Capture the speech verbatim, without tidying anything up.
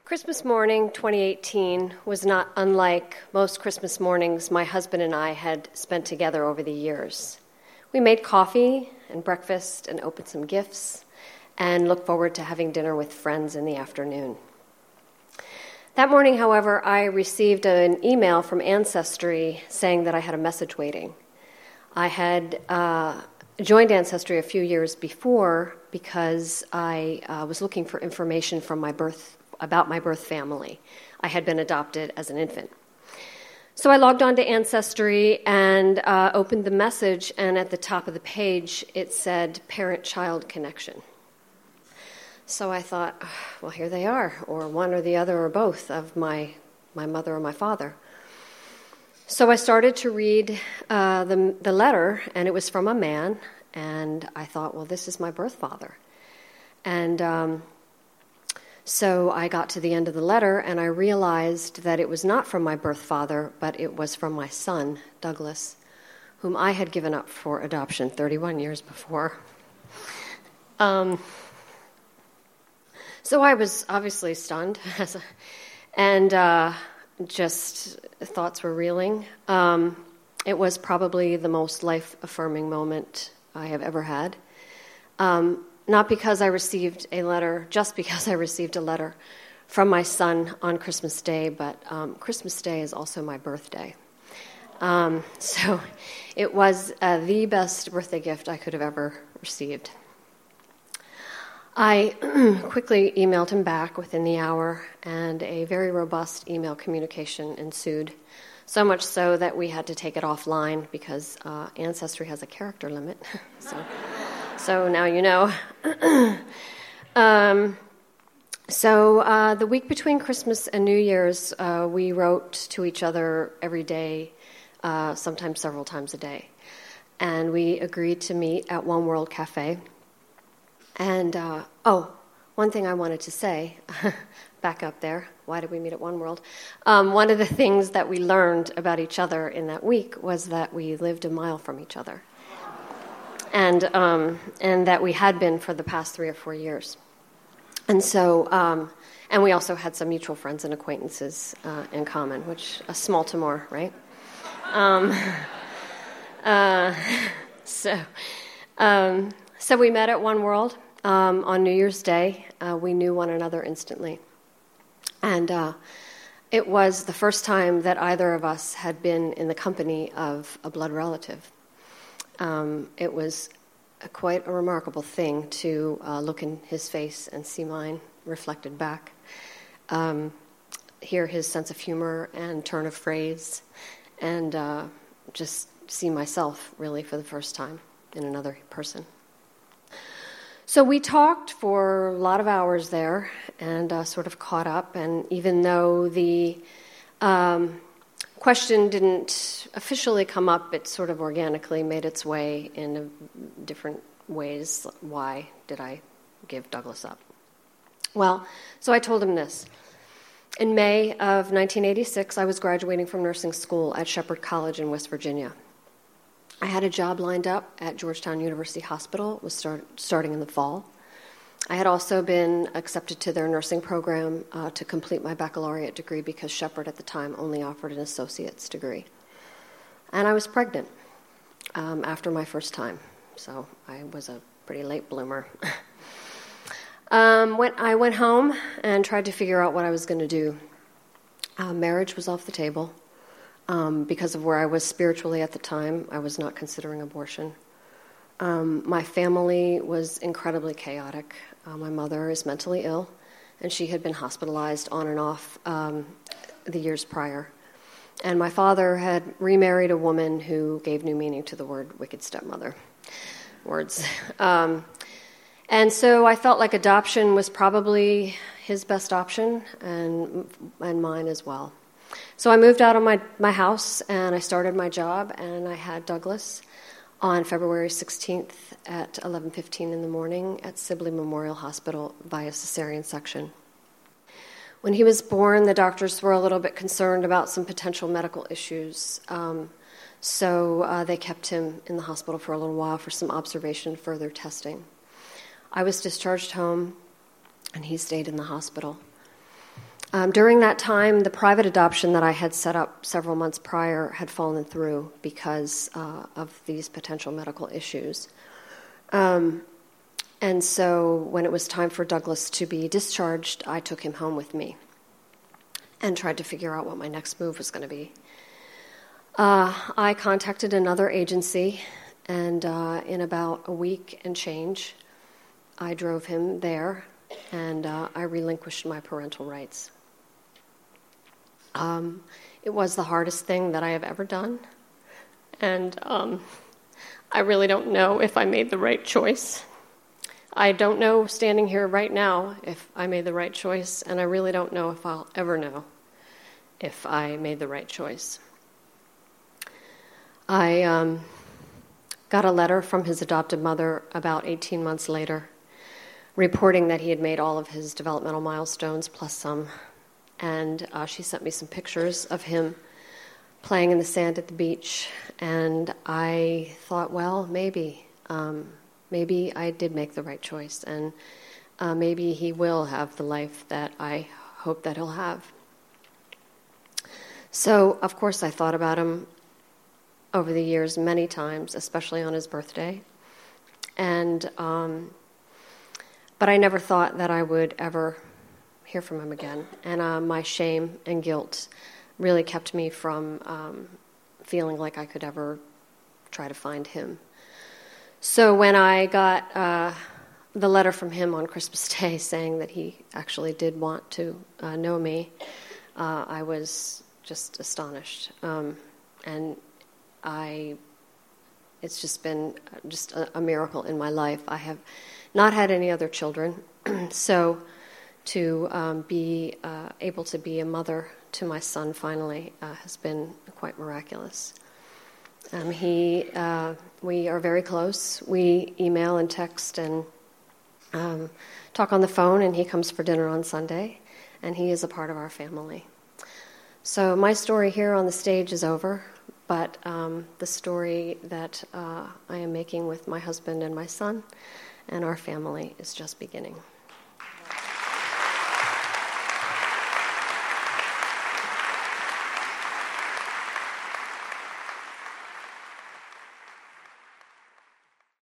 Christmas morning twenty eighteen was not unlike most Christmas mornings my husband and I had spent together over the years. We made coffee and breakfast and opened some gifts and looked forward to having dinner with friends in the afternoon. That morning, however, I received an email from Ancestry saying that I had a message waiting. I had uh, joined Ancestry a few years before because I uh, was looking for information from my birth about my birth family. I had been adopted as an infant. So I logged on to Ancestry and uh, opened the message, and at the top of the page, it said parent-child connection. So I thought, well, here they are, or one or the other or both of my, my mother or my father. So I started to read uh, the, the letter, and it was from a man, and I thought, well, this is my birth father. And um, so I got to the end of the letter, and I realized that it was not from my birth father, but it was from my son, Douglas, whom I had given up for adoption thirty-one years before. Um, so I was obviously stunned, and uh, just thoughts were reeling. Um, it was probably the most life-affirming moment I have ever had. Um, Not because I received a letter, just because I received a letter from my son on Christmas Day, but um, Christmas Day is also my birthday. Um, so it was uh, the best birthday gift I could have ever received. I quickly emailed him back within the hour, and a very robust email communication ensued, so much so that we had to take it offline because uh, Ancestry has a character limit. so... So now you know. um, so uh, the week between Christmas and New Year's, uh, we wrote to each other every day, uh, sometimes several times a day. And we agreed to meet at One World Cafe. And, uh, oh, one thing I wanted to say, back up there, why did we meet at One World? Um, one of the things that we learned about each other in that week was that we lived a mile from each other. And um, and that we had been for the past three or four years. And so, um, and we also had some mutual friends and acquaintances uh, in common, which, a small to more, right? Um, uh, so, um, so we met at One World um, on New Year's Day. Uh, we knew one another instantly. And uh, it was the first time that either of us had been in the company of a blood relative. Um, it was a, quite a remarkable thing to uh, look in his face and see mine reflected back, um, hear his sense of humor and turn of phrase, and uh, just see myself really for the first time in another person. So we talked for a lot of hours there and uh, sort of caught up, and even though the um, question didn't officially come up, it sort of organically made its way in different ways. Why did I give Douglas up? Well, so I told him this. In May of nineteen eighty-six, I was graduating from nursing school at Shepherd College in West Virginia. I had a job lined up at Georgetown University Hospital. It was start, starting in the fall. I had also been accepted to their nursing program uh, to complete my baccalaureate degree because Shepherd at the time only offered an associate's degree. And I was pregnant um, after my first time, so I was a pretty late bloomer. um, when I went home and tried to figure out what I was going to do. Uh, marriage was off the table. Um, because of where I was spiritually at the time, I was not considering abortion. Um, my family was incredibly chaotic. Uh, my mother is mentally ill, and she had been hospitalized on and off um, the years prior. And my father had remarried a woman who gave new meaning to the word wicked stepmother. Words. Um, and so I felt like adoption was probably his best option, and and mine as well. So I moved out of my, my house, and I started my job, and I had Douglas on February sixteenth at eleven fifteen in the morning at Sibley Memorial Hospital via cesarean section. When he was born, the doctors were a little bit concerned about some potential medical issues, um, so uh, they kept him in the hospital for a little while for some observation and further testing. I was discharged home, and he stayed in the hospital. Um, during that time, the private adoption that I had set up several months prior had fallen through because uh, of these potential medical issues. Um, and so when it was time for Douglas to be discharged, I took him home with me and tried to figure out what my next move was going to be. Uh, I contacted another agency, and uh, in about a week and change, I drove him there, and uh, I relinquished my parental rights. Um, it was the hardest thing that I have ever done, and um, I really don't know if I made the right choice. I don't know, standing here right now, if I made the right choice, and I really don't know if I'll ever know if I made the right choice. I um, got a letter from his adopted mother about eighteen months later, reporting that he had made all of his developmental milestones plus some, and uh, she sent me some pictures of him playing in the sand at the beach, and I thought, well, maybe, um, maybe I did make the right choice, and uh, maybe he will have the life that I hope that he'll have. So, of course, I thought about him over the years many times, especially on his birthday, and um, but I never thought that I would ever hear from him again, and uh, my shame and guilt really kept me from um, feeling like I could ever try to find him. So when I got uh, the letter from him on Christmas Day saying that he actually did want to uh, know me, uh, I was just astonished. Um, and I, it's just been just a, a miracle in my life. I have not had any other children, so to um, be uh, able to be a mother to my son finally uh, has been quite miraculous. Um, he, uh, we are very close. We email and text and um, talk on the phone, and he comes for dinner on Sunday, and he is a part of our family. So my story here on the stage is over, but um, the story that uh, I am making with my husband and my son and our family is just beginning.